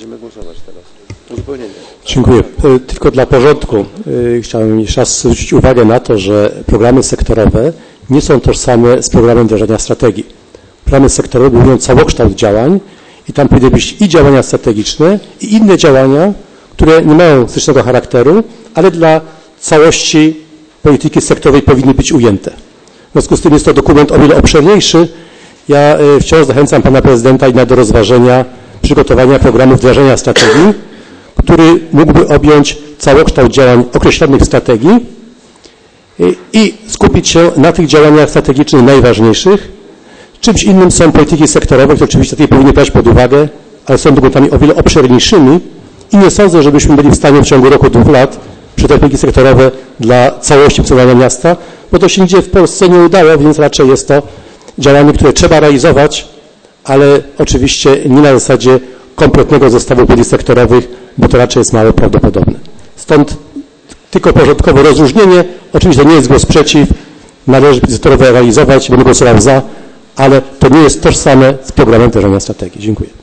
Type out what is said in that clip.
Będziemy głosować teraz. Uzupełnienie. Dziękuję. Tylko dla porządku chciałem jeszcze raz zwrócić uwagę na to, że programy sektorowe nie są tożsame z programem wdrażania strategii. Programy sektorowe budują całokształt działań i tam powinny być i działania strategiczne, i inne działania, które nie mają stycznego charakteru, ale dla całości polityki sektorowej powinny być ujęte. W związku z tym jest to dokument o wiele obszerniejszy. Ja wciąż zachęcam pana prezydenta i do rozważenia przygotowania programu wdrażania strategii, który mógłby objąć całokształt działań określonych w strategii i skupić się na tych działaniach strategicznych najważniejszych. Czymś innym są polityki sektorowe, które oczywiście takie powinny brać pod uwagę, ale są dokumentami o wiele obszerniejszymi i nie sądzę, żebyśmy byli w stanie w ciągu roku, 2 lat przygotować polityki sektorowe dla całości funkcjonowania miasta, bo to się nigdzie w Polsce nie udało, więc raczej jest to działanie, które trzeba realizować, ale oczywiście nie na zasadzie kompletnego zestawu polityk sektorowych, bo to raczej jest mało prawdopodobne. Stąd tylko porządkowe rozróżnienie. Oczywiście to nie jest głos przeciw, należy polityki sektorowe realizować, będę głosował za, ale to nie jest tożsame z programem wdrażania strategii. Dziękuję.